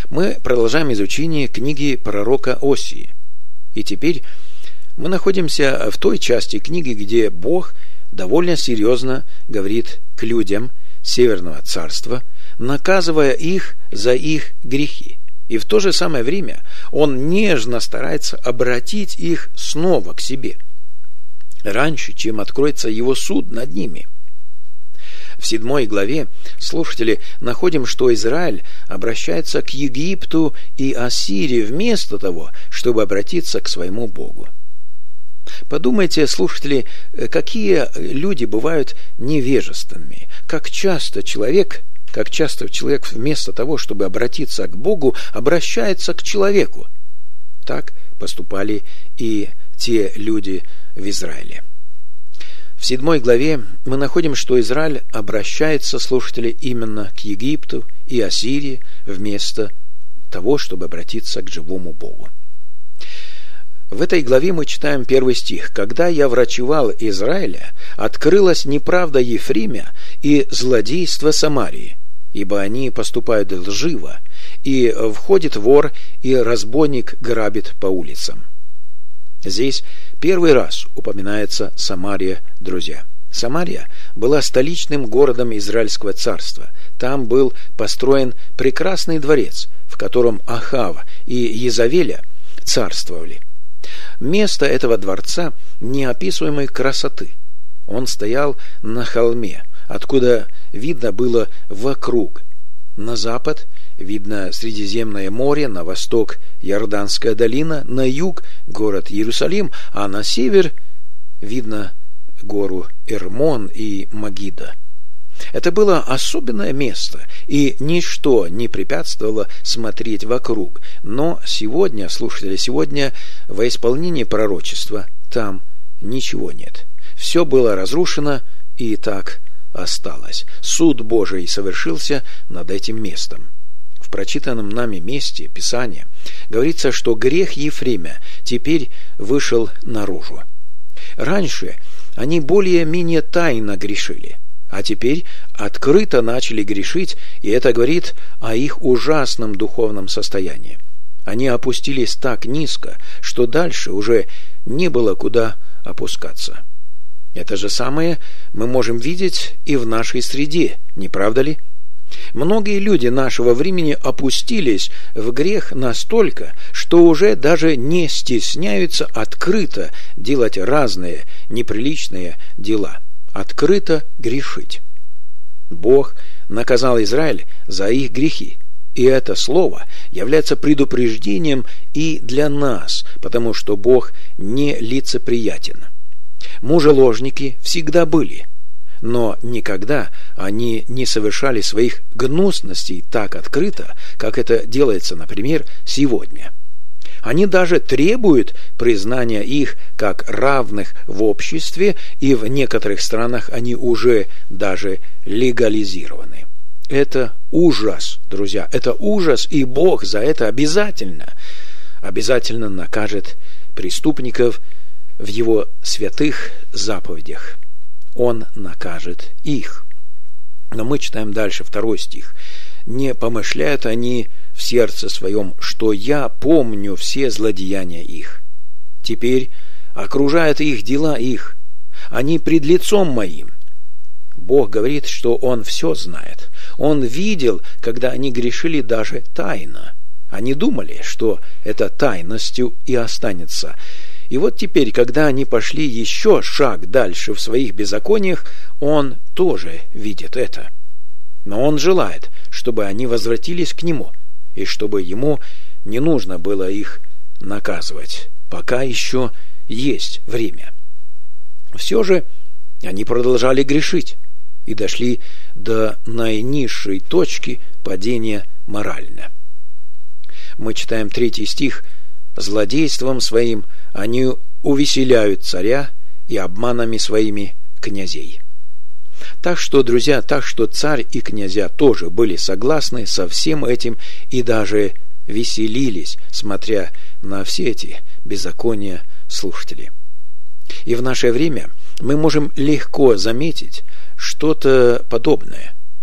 Мы продолжаем изучение книги пророка Осии. И теперь мы находимся в той части книги, где Бог довольно серьезно говорит к людям Северного царства, наказывая их за их грехи. И в то же самое время Он нежно старается обратить их снова к себе, раньше, чем откроется Его суд над ними. В 7 главе, слушатели, находим, что Израиль обращается к Египту и Ассирии вместо того, чтобы обратиться к своему Богу. Подумайте, слушатели, какие люди бывают невежественными, как часто человек вместо того, чтобы обратиться к Богу, обращается к человеку. Так поступали и те люди в Израиле. В 7 главе мы находим, что Израиль обращается, слушатели, именно к Египту и Ассирии вместо того, чтобы обратиться к живому Богу. В этой главе мы читаем 1 стих. «Когда я врачевал Израиля, открылась неправда Ефремя и злодейство Самарии, ибо они поступают лживо, и входит вор, и разбойник грабит по улицам». Здесь первый раз упоминается Самария, друзья. Самария была столичным городом Израильского царства. Там был построен прекрасный дворец, в котором Ахав и Езавеля царствовали. Место этого дворца неописуемой красоты. Он стоял на холме, откуда видно было вокруг. На запад видно Средиземное море, на восток Иорданская долина, на юг город Иерусалим, а на север видно гору Эрмон и Магида. Это было особенное место, и ничто не препятствовало смотреть вокруг. Но сегодня, слушатели, во исполнении пророчества там ничего нет. Все было разрушено, и так осталось. Суд Божий совершился над этим местом. В прочитанном нами месте Писания говорится, что грех Ефремя теперь вышел наружу. Раньше они более-менее тайно грешили, а теперь открыто начали грешить, и это говорит о их ужасном духовном состоянии. Они опустились так низко, что дальше уже не было куда опускаться. Это же самое мы можем видеть и в нашей среде, не правда ли? Многие люди нашего времени опустились в грех настолько, что уже даже не стесняются открыто делать разные неприличные дела, открыто грешить. Бог наказал Израиль за их грехи, и это слово является предупреждением и для нас, потому что Бог не лицеприятен. Мужеложники всегда были, но никогда они не совершали своих гнусностей так открыто, как это делается, например, сегодня. Они даже требуют признания их как равных в обществе, и в некоторых странах они уже даже легализированы. Это ужас, друзья, это ужас, и Бог за это обязательно накажет преступников в Его святых заповедях. Он накажет их. Но мы читаем дальше 2 стих. «Не помышляют они в сердце своем, что я помню все злодеяния их. Теперь окружают их дела их. Они пред лицом моим». Бог говорит, что Он все знает. Он видел, когда они грешили даже тайно. Они думали, что это тайностью и останется. И вот теперь, когда они пошли еще шаг дальше в своих беззакониях, Он тоже видит это. Но Он желает, чтобы они возвратились к Нему, и чтобы Ему не нужно было их наказывать, пока еще есть время. Все же они продолжали грешить и дошли до наинизшей точки падения морально. Мы читаем 3 стих. «Злодейством своим они увеселяют царя и обманами своими князей». Так что, друзья, царь и князья тоже были согласны со всем этим и даже веселились, смотря на все эти беззакония, слушатели. И в наше время мы можем легко заметить что-то подобное.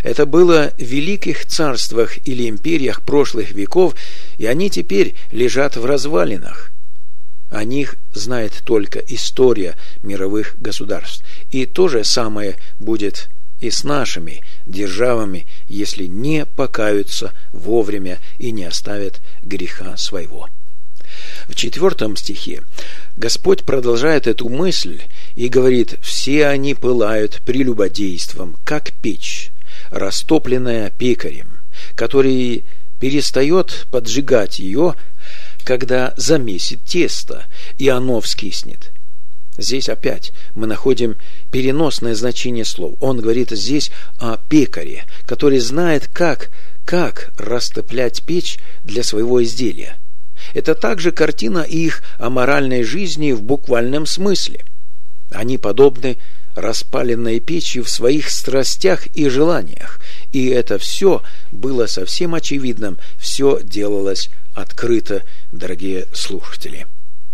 Это было в великих царствах или империях прошлых веков, и они теперь лежат в развалинах. О них знает только история мировых государств. И то же самое будет и с нашими державами, если не покаются вовремя и не оставят греха своего. В 4 стихе Господь продолжает эту мысль и говорит: «Все они пылают прелюбодейством, как печь, растопленная пекарем, который перестает поджигать ее, когда замесит тесто, и оно вскиснет». Здесь опять мы находим переносное значение слов. Он говорит здесь о пекаре, который знает, как растоплять печь для своего изделия. Это также картина их аморальной жизни в буквальном смысле. Они подобны распаленной печи в своих страстях и желаниях. И это все было совсем очевидным, все делалось открыто, дорогие слушатели.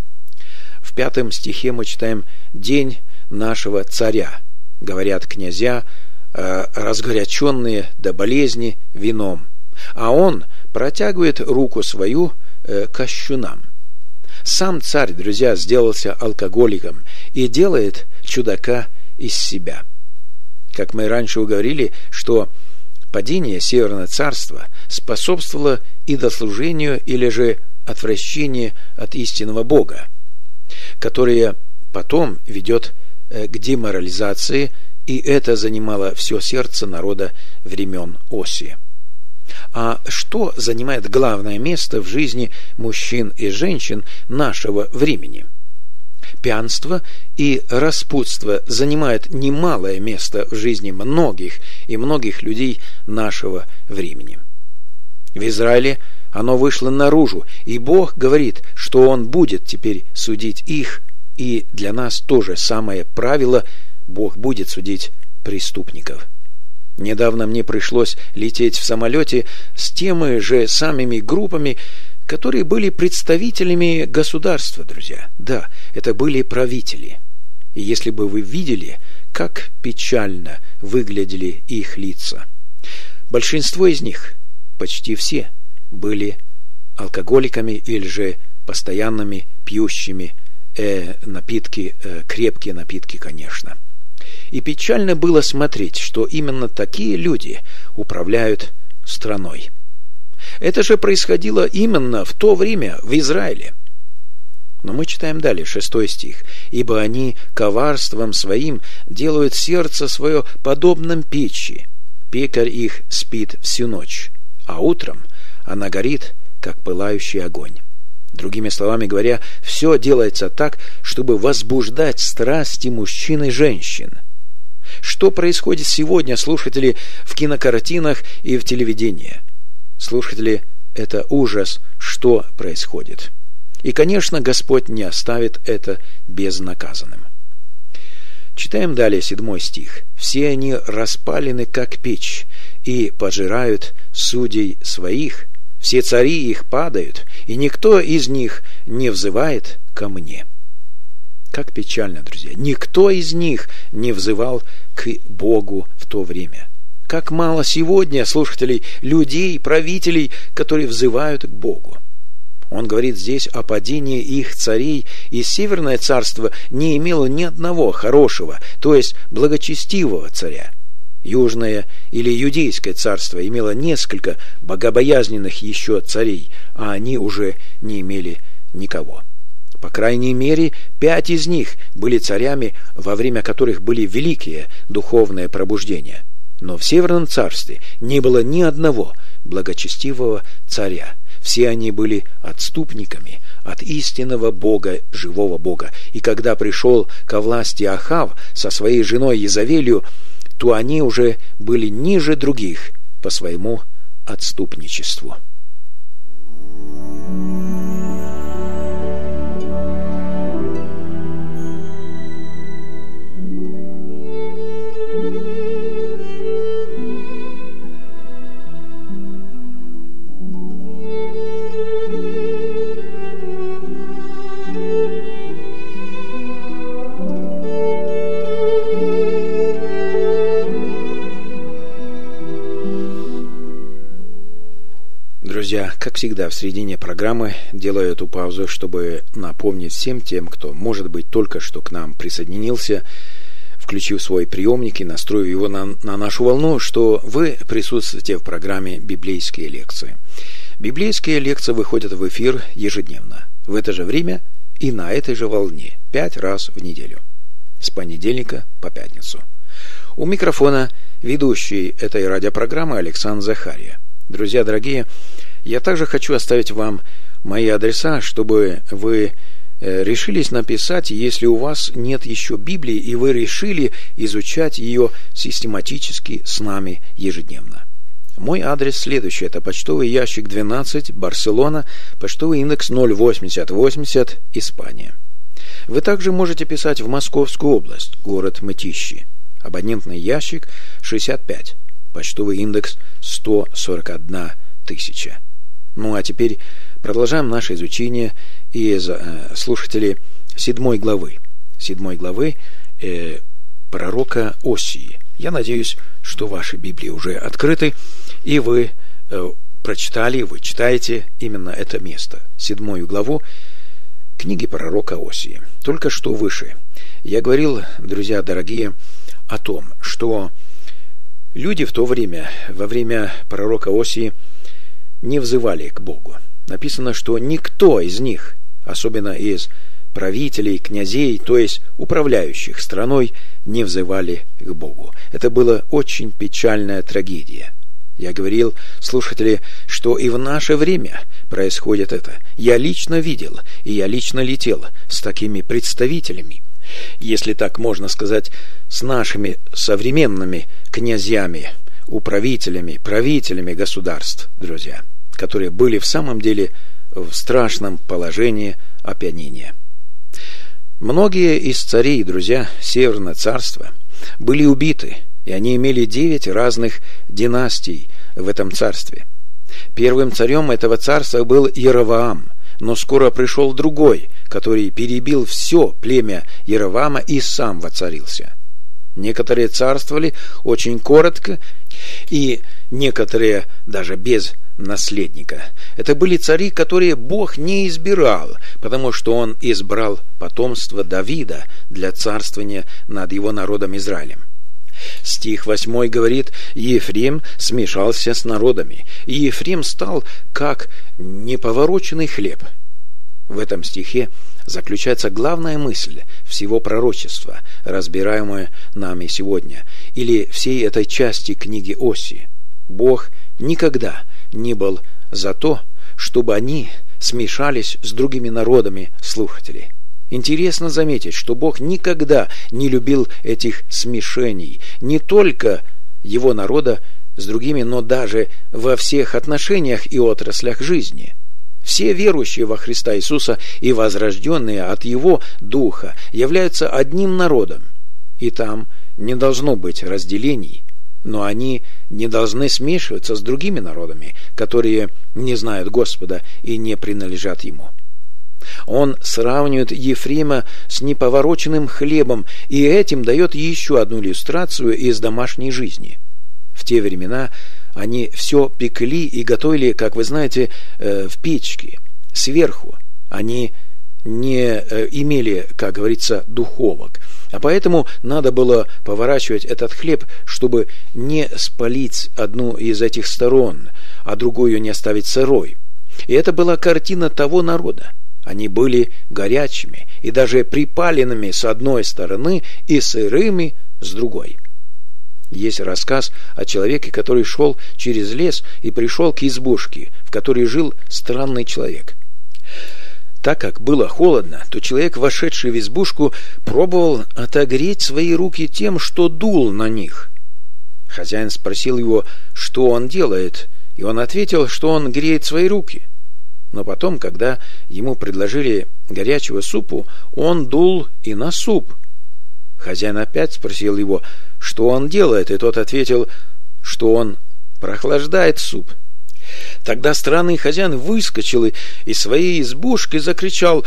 В 5 стихе мы читаем: «День нашего царя, говорят князья, разгоряченные до болезни вином, а он протягивает руку свою к кощунам». Сам царь, друзья, сделался алкоголиком и делает чудака из себя. Как мы раньше говорили, что падение Северного царства способствовало идолослужению или же отвращению от истинного Бога, которое потом ведет к деморализации, и это занимало все сердце народа времен Осии. А что занимает главное место в жизни мужчин и женщин нашего времени? Пьянство и распутство занимают немалое место в жизни многих людей нашего времени. В Израиле оно вышло наружу, и Бог говорит, что Он будет теперь судить их, и для нас то же самое правило: Бог будет судить преступников. Недавно мне пришлось лететь в самолете с теми же самыми группами, которые были представителями государства, друзья. Да, это были правители. И если бы вы видели, как печально выглядели их лица. Большинство из них, почти все, были алкоголиками или же постоянными пьющими напитки, крепкие напитки, конечно. И печально было смотреть, что именно такие люди управляют страной. Это же происходило именно в то время в Израиле. Но мы читаем далее, 6 стих. «Ибо они коварством своим делают сердце свое подобным печи. Пекарь их спит всю ночь, а утром она горит, как пылающий огонь». Другими словами говоря, все делается так, чтобы возбуждать страсти мужчин и женщин. Что происходит сегодня, слушатели, в кинокартинах и в телевидении? Слушатели, это ужас, что происходит. И, конечно, Господь не оставит это безнаказанным. Читаем далее 7 стих. «Все они распалены, как печь, и пожирают судей своих. Все цари их падают, и никто из них не взывает ко мне». Как печально, друзья. Никто из них не взывал к Богу в то время. Как мало сегодня, слушателей, людей, правителей, которые взывают к Богу. Он говорит здесь о падении их царей, и Северное царство не имело ни одного хорошего, то есть благочестивого царя. Южное или Иудейское царство имело несколько богобоязненных еще царей, а они уже не имели никого. По крайней мере, 5 из них были царями, во время которых были великие духовные пробуждения. Но в Северном царстве не было ни одного благочестивого царя. Все они были отступниками от истинного Бога, живого Бога. И когда пришел ко власти Ахав со своей женой Иезавелью, то они уже были ниже других по своему отступничеству. Друзья, как всегда, в середине программы делаю эту паузу, чтобы напомнить всем тем, кто, может быть, только что к нам присоединился, включив свой приемник и настроив его на нашу волну, что вы присутствуете в программе «Библейские лекции». Библейские лекции выходят в эфир ежедневно, в это же время и на этой же волне, 5 раз в неделю, с понедельника по пятницу. У микрофона ведущий этой радиопрограммы Александр Захария. Друзья дорогие, я также хочу оставить вам мои адреса, чтобы вы решились написать, если у вас нет еще Библии, и вы решили изучать ее систематически с нами ежедневно. Мой адрес следующий. Это почтовый ящик 12, Барселона, почтовый индекс 08080, Испания. Вы также можете писать в Московскую область, город Мытищи. Абонентный ящик 65, почтовый индекс 141 тысяча. Ну а теперь продолжаем наше изучение из слушателей 7 главы пророка Осии. Я надеюсь, что ваши Библии уже открыты, и вы прочитали, вы читаете именно это место, 7 главу книги пророка Осии. Только что выше я говорил, друзья дорогие, о том, что люди в то время, во время пророка Осии, не взывали к Богу. Написано, что никто из них, особенно из правителей, князей, то есть управляющих страной, не взывали к Богу. Это была очень печальная трагедия. Я говорил, слушатели, что и в наше время происходит это. Я лично видел, и я лично летел с такими представителями, если так можно сказать, с нашими современными князьями, управителями, правителями государств, друзья, которые были в самом деле в страшном положении опьянения. Многие из царей, друзья, Северного царства были убиты, и они имели 9 разных династий в этом царстве. Первым царем этого царства был Иеровоам, но скоро пришел другой, который перебил все племя Иеровоама и сам воцарился. Некоторые царствовали очень коротко, и некоторые даже без наследника. Это были цари, которые Бог не избирал, потому что Он избрал потомство Давида для царствования над его народом Израилем. Стих 8 говорит: «Ефрем смешался с народами, и Ефрем стал как неповороченный хлеб». В этом стихе заключается главная мысль всего пророчества, разбираемое нами сегодня, или всей этой части книги Осии. Бог никогда не был за то, чтобы они смешались с другими народами, слушателей. Интересно заметить, что Бог никогда не любил этих смешений, не только его народа с другими, но даже во всех отношениях и отраслях жизни. Все верующие во Христа Иисуса и возрожденные от Его Духа являются одним народом, и там не должно быть разделений, но они не должны смешиваться с другими народами, которые не знают Господа и не принадлежат Ему. Он сравнивает Ефрема с неповороченным хлебом, и этим дает еще одну иллюстрацию из домашней жизни. В те времена они все пекли и готовили, как вы знаете, в печке, сверху. Они не имели, как говорится, духовок. А поэтому надо было поворачивать этот хлеб, чтобы не спалить одну из этих сторон, а другую не оставить сырой. И это была картина того народа. Они были горячими и даже припаленными с одной стороны и сырыми с другой. Есть рассказ о человеке, который шел через лес и пришел к избушке, в которой жил странный человек. Так как было холодно, то человек, вошедший в избушку, пробовал отогреть свои руки тем, что дул на них. Хозяин спросил его, что он делает, и он ответил, что он греет свои руки. Но потом, когда ему предложили горячего супу, он дул и на суп. Хозяин опять спросил его, что он делает, и тот ответил, что он прохлаждает суп. Тогда странный хозяин выскочил из своей избушки и закричал: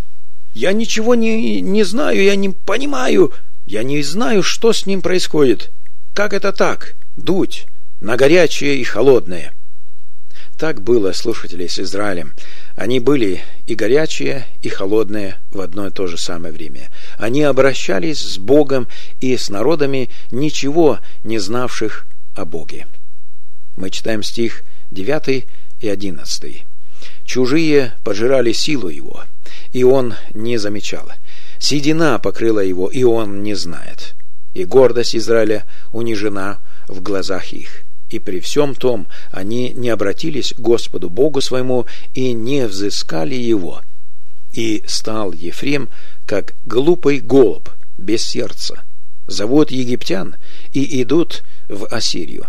«Я ничего не знаю, я не понимаю, я не знаю, что с ним происходит. Как это так? Дуть на горячее и холодное?» Так было, слушатели, с Израилем. Они были и горячие, и холодные в одно и то же самое время. Они обращались с Богом и с народами, ничего не знавших о Боге. Мы читаем стих 9 и 11. «Чужие пожирали силу его, и он не замечал. Седина покрыла его, и он не знает. И гордость Израиля унижена в глазах их. И при всем том они не обратились к Господу Богу своему и не взыскали его. И стал Ефрем, как глупый голубь, без сердца. Зовут египтян и идут в Ассирию».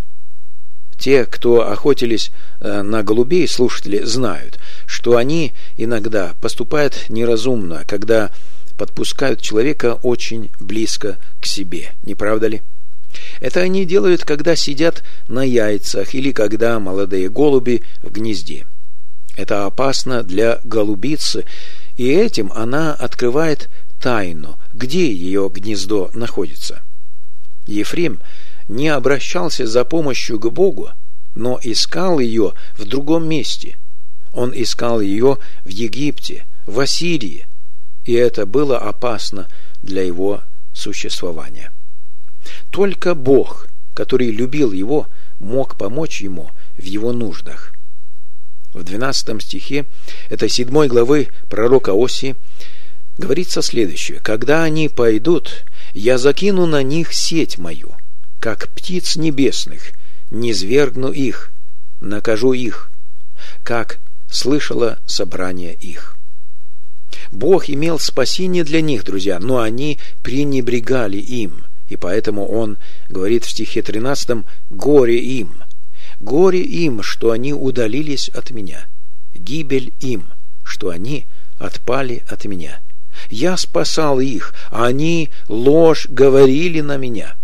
Те, кто охотились на голубей, слушатели, знают, что они иногда поступают неразумно, когда подпускают человека очень близко к себе. Не правда ли? Это они делают, когда сидят на яйцах или когда молодые голуби в гнезде. Это опасно для голубицы, и этим она открывает тайну, где ее гнездо находится. Ефрем не обращался за помощью к Богу, но искал ее в другом месте. Он искал ее в Египте, в Ассирии, и это было опасно для его существования. Только Бог, который любил его, мог помочь ему в его нуждах. В 12 стихе этой 7 главы пророка Осии говорится следующее: «Когда они пойдут, я закину на них сеть мою, как птиц небесных, низвергну их, накажу их, как слышало собрание их». Бог имел спасение для них, друзья, но они пренебрегали им, и поэтому Он говорит в стихе 13: «Горе им! Горе им, что они удалились от меня! Гибель им, что они отпали от меня! Я спасал их, а они ложь говорили на меня».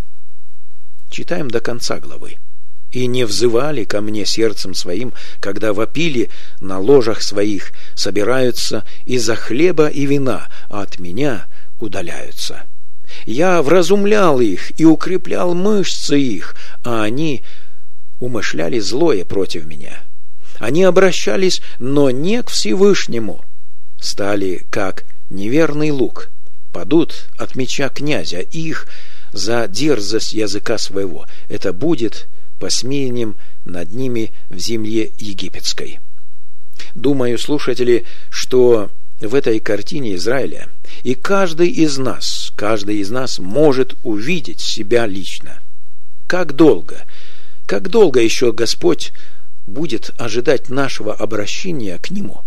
Читаем до конца главы. «И не взывали ко мне сердцем своим, когда вопили на ложах своих, собираются из-за хлеба и вина, а от меня удаляются. Я вразумлял их и укреплял мышцы их, а они умышляли злое против меня. Они обращались, но не к Всевышнему, стали как неверный лук, падут от меча князя их за дерзость языка своего. Это будет посмеянием над ними в земле египетской». Думаю, слушатели, что в этой картине Израиля и каждый из нас может увидеть себя лично. Как долго еще Господь будет ожидать нашего обращения к Нему?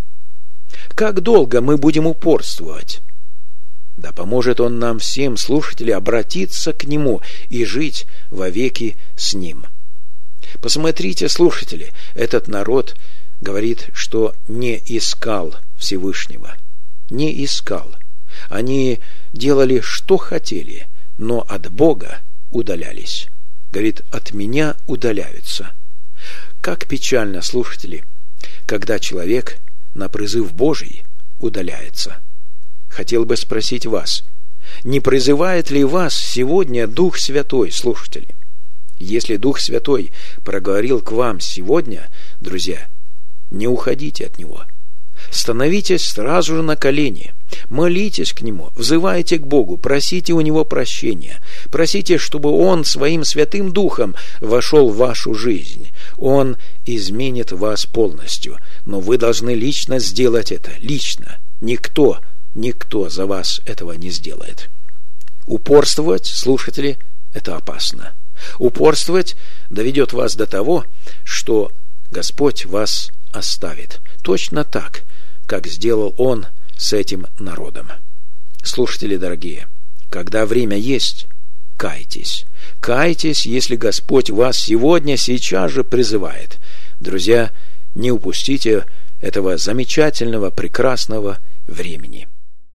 Как долго мы будем упорствовать? Да поможет Он нам всем, слушатели, обратиться к Нему и жить вовеки с Ним. Посмотрите, слушатели, этот народ говорит, что не искал Всевышнего. Не искал. Они делали, что хотели, но от Бога удалялись. Говорит, от меня удаляются. Как печально, слушатели, когда человек на призыв Божий удаляется. Хотел бы спросить вас, не призывает ли вас сегодня Дух Святой, слушатели? Если Дух Святой проговорил к вам сегодня, друзья, не уходите от Него. Становитесь сразу же на колени, молитесь к Нему, взывайте к Богу, просите у Него прощения, просите, чтобы Он своим Святым Духом вошел в вашу жизнь. Он изменит вас полностью, но вы должны лично сделать это, лично. Никто за вас этого не сделает. Упорствовать, слушатели, это опасно. Упорствовать доведет вас до того, что Господь вас оставит. Точно так, как сделал Он с этим народом. Слушатели дорогие, когда время есть, кайтесь. Кайтесь, если Господь вас сегодня, сейчас же призывает. Друзья, не упустите этого замечательного, прекрасного времени.